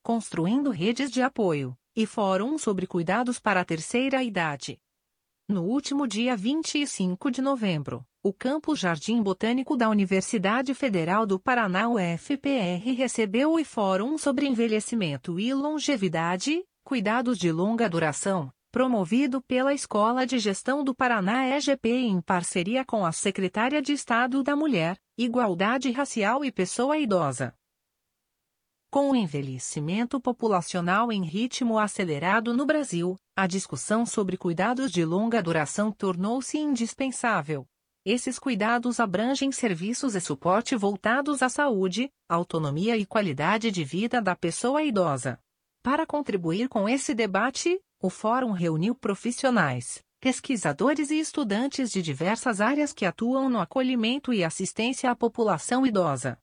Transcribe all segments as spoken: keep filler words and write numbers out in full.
Construindo Redes de Apoio, e Fórum sobre Cuidados para a Terceira Idade. No último dia vinte e cinco de novembro, o Campus Jardim Botânico da Universidade Federal do Paraná U F P R recebeu o Fórum sobre Envelhecimento e Longevidade, Cuidados de Longa Duração, promovido pela Escola de Gestão do Paraná E G P em parceria com a Secretária de Estado da Mulher, Igualdade Racial e Pessoa Idosa. Com o envelhecimento populacional em ritmo acelerado no Brasil, a discussão sobre cuidados de longa duração tornou-se indispensável. Esses cuidados abrangem serviços e suporte voltados à saúde, autonomia e qualidade de vida da pessoa idosa. Para contribuir com esse debate, o Fórum reuniu profissionais, pesquisadores e estudantes de diversas áreas que atuam no acolhimento e assistência à população idosa.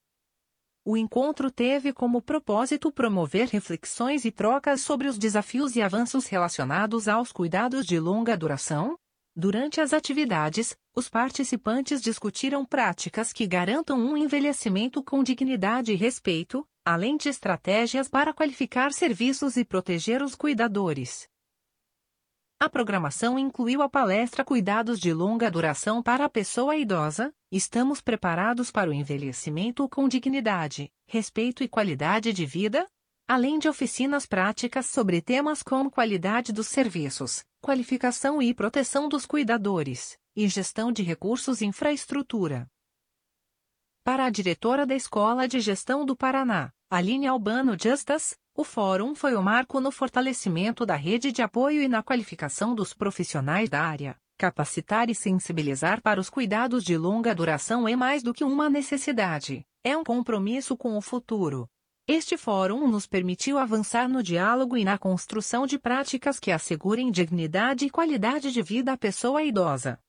O encontro teve como propósito promover reflexões e trocas sobre os desafios e avanços relacionados aos cuidados de longa duração. Durante as atividades, os participantes discutiram práticas que garantam um envelhecimento com dignidade e respeito, além de estratégias para qualificar serviços e proteger os cuidadores. A programação incluiu a palestra Cuidados de Longa Duração para a Pessoa Idosa, Estamos Preparados para o Envelhecimento com Dignidade, Respeito e Qualidade de Vida? Além de oficinas práticas sobre temas como qualidade dos serviços, qualificação e proteção dos cuidadores, e gestão de recursos e infraestrutura. Para a diretora da Escola de Gestão do Paraná, Aline Albano Justas, o Fórum foi o marco no fortalecimento da rede de apoio e na qualificação dos profissionais da área. Capacitar e sensibilizar para os cuidados de longa duração é mais do que uma necessidade, é um compromisso com o futuro. Este fórum nos permitiu avançar no diálogo e na construção de práticas que assegurem dignidade e qualidade de vida à pessoa idosa.